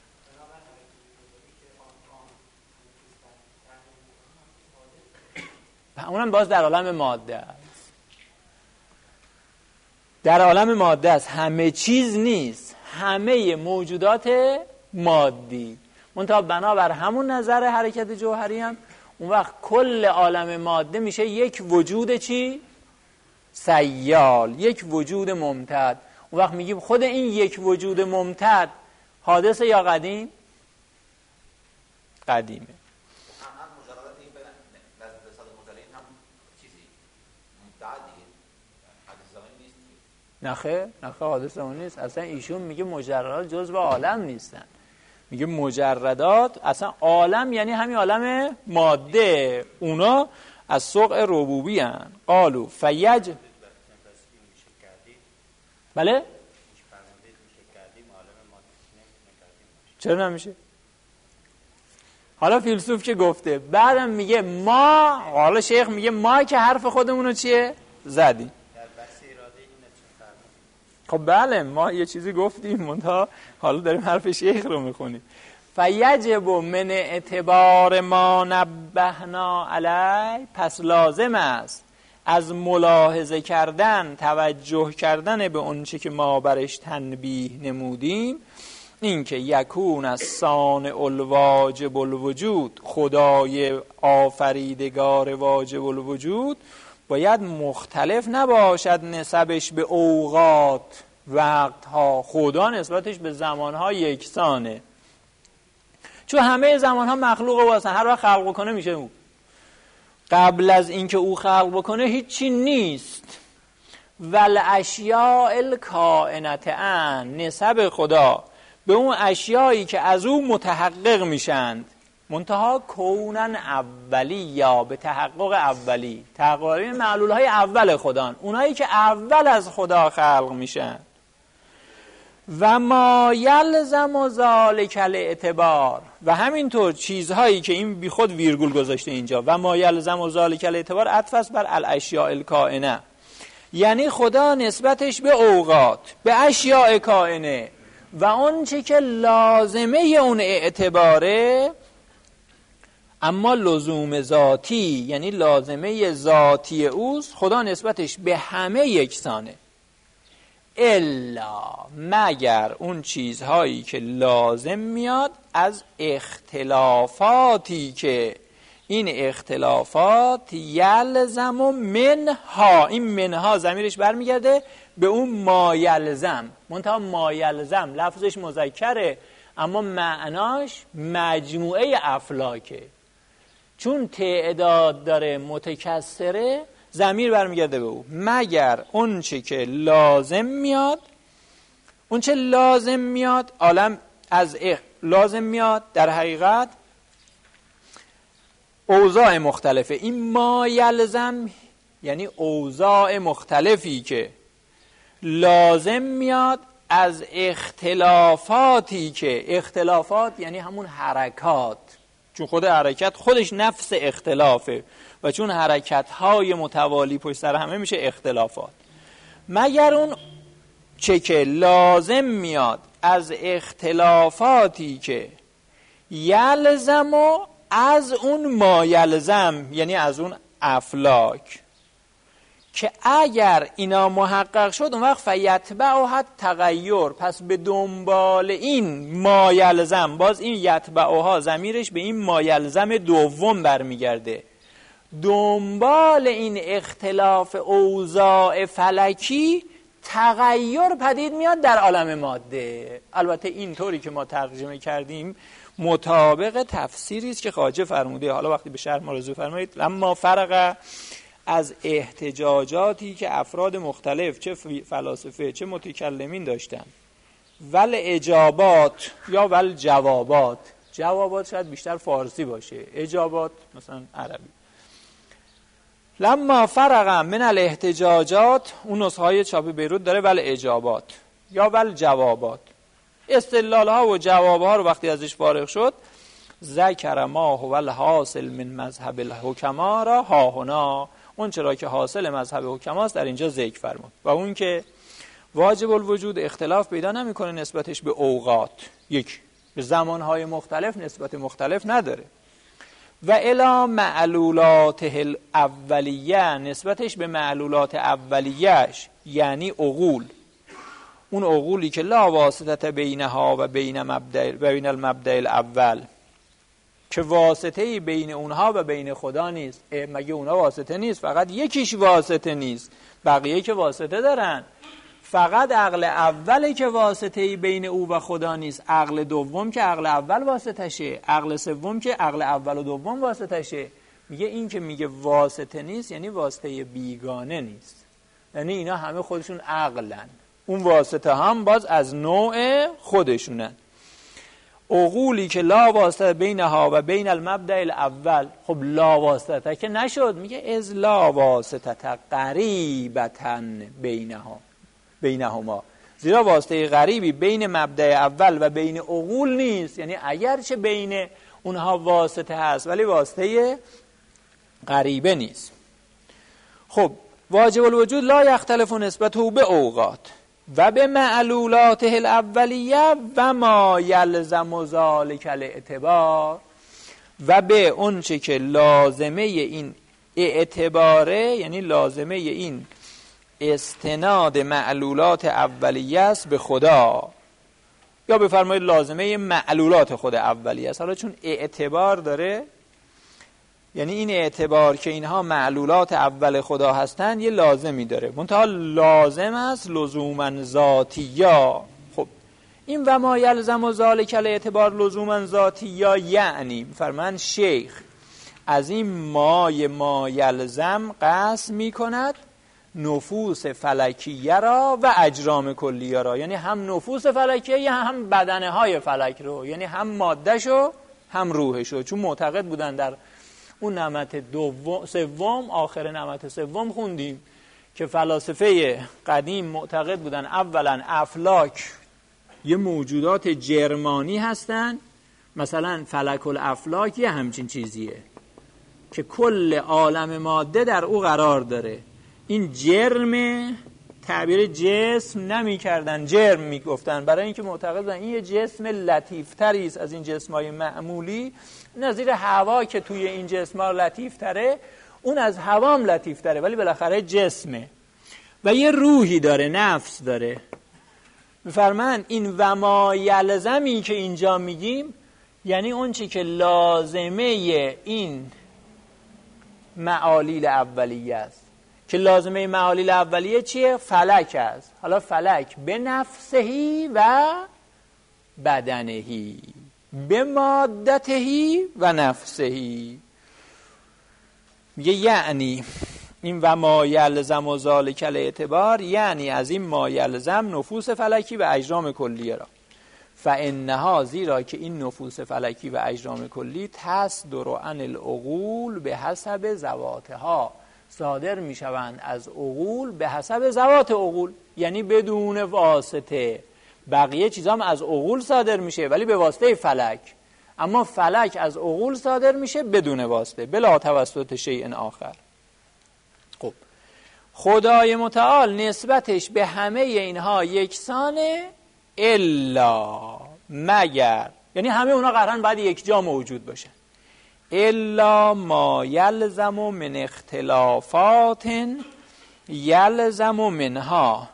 A: اونم باز در عالم ماده است. در عالم ماده است، همه چیز نیست، همه موجودات مادی. منتها بنابر همون نظر حرکت جوهری هم اون وقت کل عالم ماده میشه یک وجود چی؟ سیال، یک وجود ممتد. اون وقت میگیم خود این یک وجود ممتد حادثه یا قدیم؟ قدیمه. نخه حادثه اون نیست. اصلا ایشون میگه مجردات جزو عالم نیستن. میگه مجردات اصلا عالم یعنی همین عالم ماده، اونا از سوق ربوبی هن. قالو فیج. بله؟ چرا نمیشه؟ حالا فیلسوف که گفته، بعدم میگه ما، حالا شیخ میگه ما که حرف خودمونو چیه؟ زدیم. خب بله ما یه چیزی گفتیم منتها حالا داریم حرف شیخ رو میخونیم. فیجب من اعتبار ما نبهنا علی، پس لازم است از ملاحظه کردن، توجه کردن به اون چه که ما برش تنبیه نمودیم، این که یکون از صانع الواجب الوجود، خدای آفریدگار واجب الوجود باید مختلف نباشد نسبش به اوقات وقتها، خدا نسبتش به زمانها یکسانه. چون همه زمانها مخلوقه و اصلا هر وقت خلق بکنه میشه او. قبل از اینکه او خلق بکنه هیچی نیست. والاشیاء الکائنة ان، نسب خدا به اون اشیایی که از او متحقق میشند، منتها کونن اولی یا به تحقق اولی، تحقق معلول های اول خدا، اونایی که اول از خدا خلق میشن. و ما یلزم ذالک الاعتبار، و همینطور چیزهایی که این بی خود ویرگول گذاشته اینجا، و ما یلزم ذالک الاعتبار عطف است بر الاشیاء الکائنه، یعنی خدا نسبتش به اوقات، به اشیاء کائنه و اون چه که لازمه اون اعتباره، اما لزوم ذاتی یعنی لازمه ذاتی اوست، خدا نسبتش به همه یکسانه، الا مگر اون چیزهایی که لازم میاد از اختلافاتی که این اختلافات یلزم منها، این منها ضمیرش برمیگرده به اون ما یلزم، منتها ما یلزم لفظش مذکره اما معناش مجموعه افلاکه، چون تعداد داره متکثره ضمیر برمیگرده به او. مگر اون چه که لازم میاد، اون چه لازم میاد عالم از لازم میاد در حقیقت اوضاع مختلفه. این ما یلزم یعنی اوضاع مختلفی که لازم میاد از اختلافاتی که اختلافات یعنی همون حرکات، چون خود حرکت خودش نفس اختلافه و چون حرکت‌های متوالی پشت سر همه میشه اختلافات. مگر اون چه که لازم میاد از اختلافاتی که یلزم و از اون ما یلزم یعنی از اون افلاک، که اگر اینا محقق شد اون وقت فیتبعها تغییر، پس به دنبال این ما یلزم، باز این یتبعها ضمیرش به این ما یلزم دوم برمیگرده، دنبال این اختلاف اوضاع فلکی تغییر پدید میاد در عالم ماده. البته این طوری که ما ترجمه کردیم مطابق تفسیری است که خواجه فرموده. حالا وقتی به شرح مراجعه فرمایید اما فرق از احتجاجاتی که افراد مختلف چه فلاسفه چه متکلمین داشتن، ول اجابات یا ول جوابات، جوابات شاید بیشتر فارسی باشه، اجابات مثلا عربی. لما فرق من الاحتجاجات، اون نسخه های چاپ بیروت داره ول اجابات یا ول جوابات، استدلال ها و جواب ها رو وقتی ازش فارغ شد ذکر ما هو الحاصل من مذهب الحکما را ها هنا، اون چرا که حاصل مذهب حکماست در اینجا ذکر فرمود، و اون که واجب الوجود اختلاف پیدا نمیکنه نسبتش به اوقات، یک به زمانهای مختلف نسبت مختلف نداره، و الی معلولاته الاولیه نسبتش به معلولات اولیه‌اش یعنی عقول، اون عقولی که لا واسطه بینها و بین المبدأ الاول، که واسطه‌ای بین اونها و بین خدا نیست. مگه اونها واسطه نیست؟ فقط یکیش واسطه نیست، بقیه که واسطه دارن. فقط عقل اولی که واسطه‌ای بین او و خدا نیست، عقل دوم که عقل اول واسطه شه، عقل سوم که عقل اول و دوم واسطه شه. میگه این که میگه واسطه نیست یعنی واسطه بیگانه نیست، یعنی اینا همه خودشون عقلن، اون واسطه هم باز از نوع خودشونن. عقولی که لا واسطه بینها و بین المبدأ الاول، خب لا واسطه که نشد، میگه از لا واسطه قریبتا بینهما، زیرا واسطه غریبی بین مبدأ اول و بین عقول نیست، یعنی اگرچه بین اونها واسطه هست ولی واسطه غریبه نیست. خب واجب الوجود لا یختلف نسبته به اوقات و به معلولاته الاولیه و ما یلزم ذلک الاعتبار، و به اون چه که لازمه این اعتباره یعنی لازمه این استناد معلولات اولیه است به خدا، یا بفرمایید لازمه معلولات خود اولیه است. حالا چون اعتبار داره یعنی این اعتبار که اینها معلولات اول خدا هستند یه لازمی داره، منتها لازم است لزوما ذاتیا. خب این و ما یلزم ذلک الاعتبار لزوما ذاتیا یعنی فرمان شیخ از این ما یلزم قصد می کند نفوس فلکیه را و اجرام کلیه را، یعنی هم نفوس فلکیه هم بدنه های فلک رو، یعنی هم ماده شو هم روح شو، چون معتقد بودن در اون نعمت سوم، آخر نعمت سوم خوندیم که فلاسفه قدیم معتقد بودن اولا افلاک یه موجودات جرمانی هستن، مثلا فلک الافلاک یه همچین چیزیه که کل عالم ماده در او قرار داره، این جرم، تعبیر جسم نمی کردن، جرم می گفتن، برای اینکه معتقدن این یه جسم لطیفتری است از این جسمای معمولی، نظیر هوا که توی این جسم‌ها لطیفتره، اون از هوام لطیفتره ولی بالاخره جسمه و یه روحی داره، نفس داره. می‌فرمایند این و ما یلزمی که اینجا میگیم یعنی اون چی که لازمه این معالیل اولیه است. که لازمه معالیل اولیه چیه؟ فلک است. حالا فلک به نفسهی و بدنهی، به مادتهی و نفسهی. میگه یعنی این و ما یلزم و ذالک الاعتبار، یعنی از این ما یلزم نفوس فلکی و اجرام کلیه را، فانها، زیرا که این نفوس فلکی و اجرام کلی تصدر عن العقول به حسب ذواتها، صادر میشوند از عقول به حسب ذوات عقول، یعنی بدون واسطه. بقیه چیزا هم از عقول صادر میشه ولی به واسطه فلک، اما فلک از عقول صادر میشه بدون واسطه، بلا توسط شیء آخر. خب خدای متعال نسبتش به همه اینها یکسانه، الا، مگر، یعنی همه اونا قرارن باید یک جا موجود باشن، الا ما یلزم من اختلافات یلزم منها،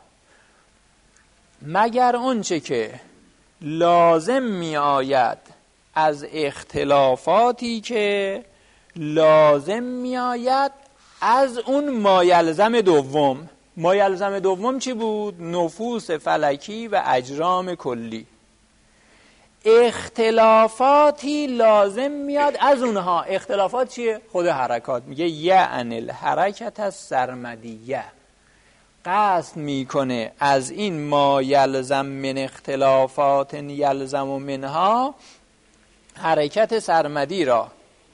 A: مگر اونچه که لازم می آید از اختلافاتی که لازم می آید از اون ما یلزم دوم. ما یلزم دوم چی بود؟ نفوس فلکی و اجرام کلی. اختلافاتی لازم میاد از اونها. اختلافات چیه؟ خود حرکات. میگه یعنی الحرکت السرمدیه، قصد میکنه از این ما یلزم من اختلافات یلزم منها حرکت سرمدی را،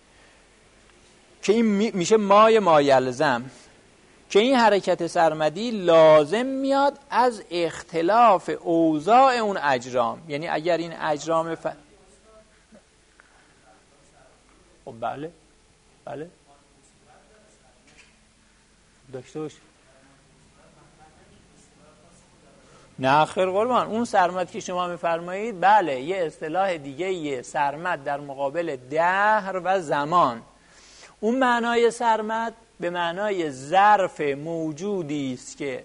A: که این میشه ما یلزم، که این حرکت سرمدی لازم میاد از اختلاف اوضاع اون اجرام. یعنی اگر این اجرام خب بله داشته باشه. نه خیر قربان، اون سرمد که شما میفرمایید بله یه اصطلاح دیگه یه سرمد در مقابل دهر و زمان. اون معنای سرمد به معنای ظرف موجودی است که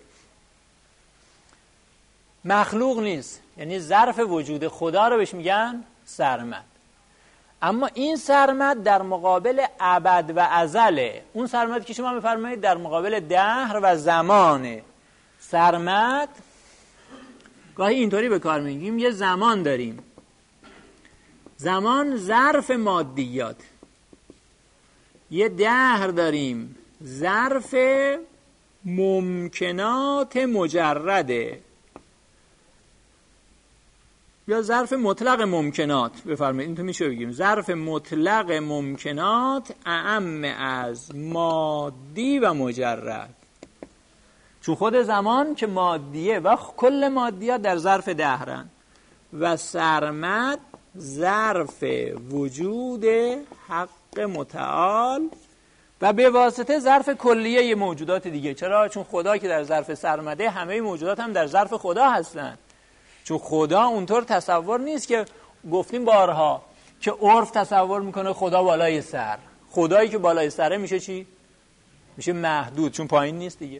A: مخلوق نیست، یعنی ظرف وجود خدا رو بهش میگن سرمد. اما این سرمد در مقابل ابد و ازله. اون سرمد که شما میفرمایید در مقابل دهر و زمانه. سرمد گاهی اینطوری به کار میگیم، یه زمان داریم، زمان ظرف مادیات، یه دهر داریم ظرف ممکنات مجرده، یا ظرف مطلق ممکنات بفرمایید. این تو میشه بگیم ظرف مطلق ممکنات اعم از مادی و مجرد، چون خود زمان که مادیه و کل مادیات در ظرف دهرن، و سرمد ظرف وجود حق متعال و به واسطه ظرف کلیه موجودات دیگه. چرا؟ چون خدا که در ظرف سرمده، همه موجودات هم در ظرف خدا هستن. چون خدا اونطور تصور نیست که گفتیم بارها که عرف تصور میکنه خدا بالای سر. خدایی که بالای سره میشه چی؟ میشه محدود، چون پایین نیست دیگه.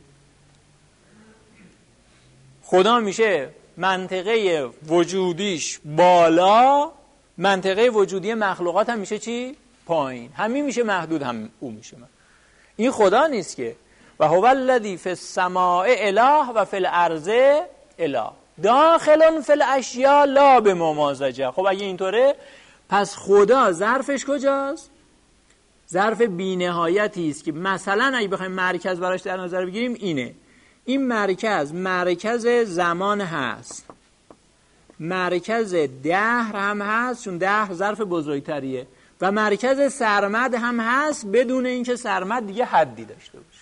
A: خدا میشه منطقه وجودیش بالا، منطقه وجودی مخلوقات هم میشه چی؟ پایین. همین میشه محدود، هم اون میشه محدود. این خدا نیست که. و هو الذی فی السماء اله و فی الارض اله داخل فی الاشیاء لا بممازجه. خب اگه اینطوره پس خدا ظرفش کجاست؟ ظرف بی‌نهایتی است که مثلا اگه بخوایم مرکز براش در نظر بگیریم اینه. این مرکز زمان هست، مرکز دهر هم هست چون دهر ظرف بزرگتریه، و مرکز سرمد هم هست بدون اینکه سرمد دیگه حدی داشته باشه.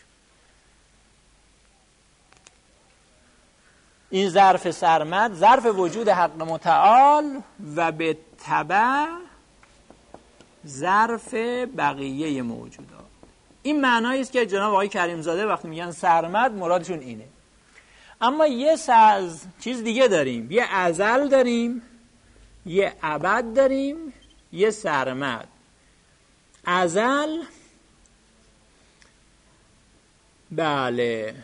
A: این ظرف سرمد ظرف وجود حق متعال و به تبع ظرف بقیه موجودات. این معنایی است که جناب آقای کریم زاده وقتی میگن سرمد مرادشون اینه. اما یه چیز دیگه داریم، یه ازل داریم، یه ابد داریم، یه سرمد. ازل بله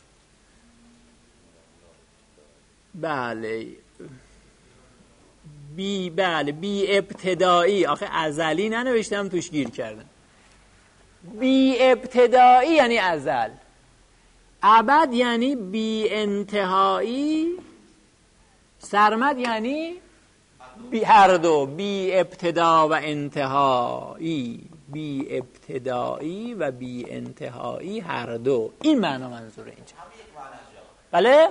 A: بی ابتدایی، آخه ازلی ننوشتم توش گیر کردم. بی ابتدایی یعنی ازل، ابد یعنی بی انتهایی، سرمد یعنی هر دو، بی ابتدا و انتهایی، بی ابتدایی و بی انتهایی هر دو. این معنا منظوره اینجا. بله؟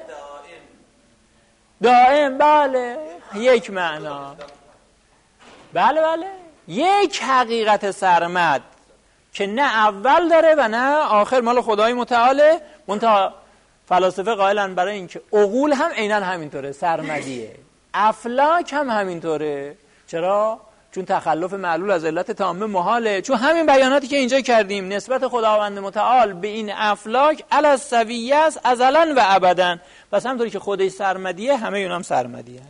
A: دائم، بله، یک معنا. بله یک حقیقت سرمد که نه اول داره و نه آخر، مال خدای متعاله. منتها فلاسفه قائلن برای اینکه عقول هم عیناً همینطوره، سرمدیه. افلاک هم همینطوره. چرا؟ چون تخلف معلول از علت تامه محاله. چون همین بیاناتی که اینجا کردیم نسبت خداوند متعال به این افلاک علی السویه است ازلا و ابدا. پس همونطوری که خودش سرمدیه همه اینا هم سرمدیه.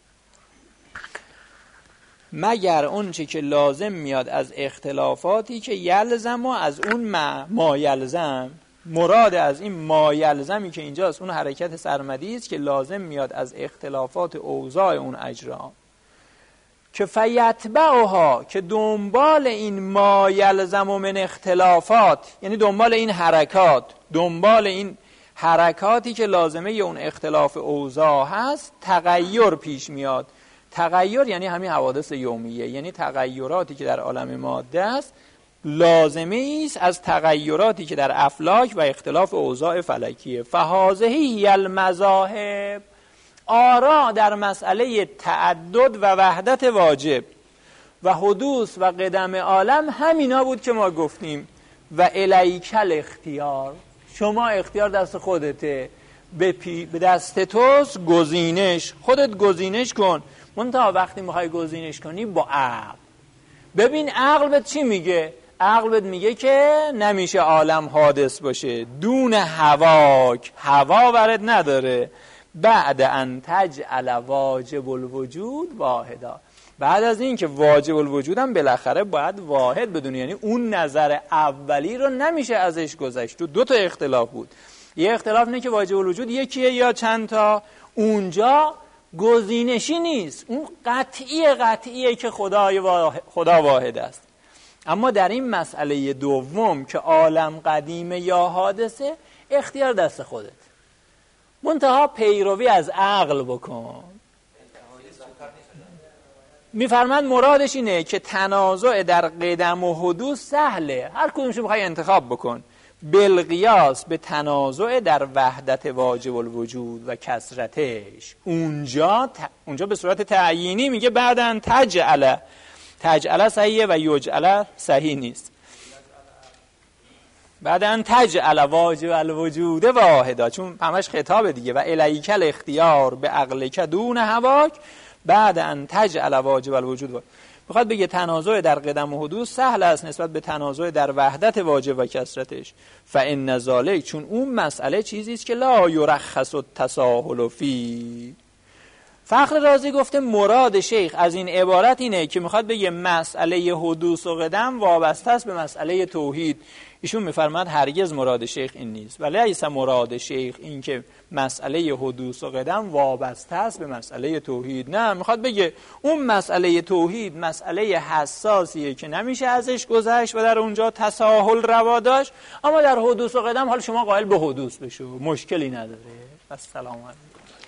A: مگر اون چه که لازم میاد از اختلافاتی که یلزم و از اون ما یلزم. مراد از این ما یلزمی که اینجاست اون حرکت سرمدی است که لازم میاد از اختلافات اوضاع اون اجرام، که فیتبعها، که دنبال این ما یلزم من اختلافات، یعنی دنبال این حرکات، دنبال این حرکاتی که لازمه اون اختلاف اوضاع هست، تغییر پیش میاد. تغییر یعنی همین حوادث یومیه، یعنی تغییراتی که در عالم ماده است لازمه است از تغییراتی که در افلاک و اختلاف اوضاع فلکیه. فهذه هی المذاهب، آرا در مسئله تعدد و وحدت واجب و حدوث و قدم عالم همینا بود که ما گفتیم. و الیک الاختیار، شما اختیار دست خودته، به دست توست گزینش، خودت گزینش کن. منتها وقتی میخوای گزینش کنی با عقل. ببین عقل بهت چی میگه؟ عقل بهت میگه که نمیشه عالم حادث باشه دون هواک، هوا ورد نداره. بعد ان تجعل واجب الوجود واحدا، بعد از این که واجب الوجود هم بالاخره باید واحد بدونی، یعنی اون نظر اولی رو نمیشه ازش گذشت. تو دو تا اختلاف بود. یه اختلاف اینه که واجب الوجود یکیه یا چند تا، اونجا گزینشی نیست، اون قطعیه که خدا واحد است. اما در این مسئله دوم که عالم قدیمه یا حادثه، اختیار دست خودت، منتها پیروی از عقل بکن. میفرمند مرادش اینه که تنازع در قدم و حدوث سهله، هر کدومشو بخوای انتخاب بکن، بالقیاس به تنازع در وحدت واجب الوجود و کثرتش. اونجا به صورت تعیینی میگه بعدن تجعل صحیحه و یجعل صحیح نیست. بعدن تجعل واجب الوجود واحدا، چون همش خطاب دیگه. و الیک الاختیار به عقلک دون هواک بعد ان تجعل واجب الوجود واحد. میخواد بگه تنازع در قدم و حدوث سهل است نسبت به تنازع در وحدت واجب و کثرتش. فان ذلک، چون اون مسئله چیزی است که لا یرخص التساهل فی. فخر رازی گفته مراد شیخ از این عبارت اینه که میخواد بگه مسئله حدوث و قدم وابسته است به مسئله توحید. ایشون میفرماد هرگز مراد شیخ این نیست، ولی لیس مراد شیخ این که مسئله حدوث و قدم وابسته است به مسئله توحید. نه، میخواد بگه اون مسئله توحید مسئله حساسیه که نمیشه ازش گذشت و در اونجا تساهل روا داشت. اما در حدوث و قدم حال شما قائل به حدوث بشو، مشکلی نداره. السلام علیکم.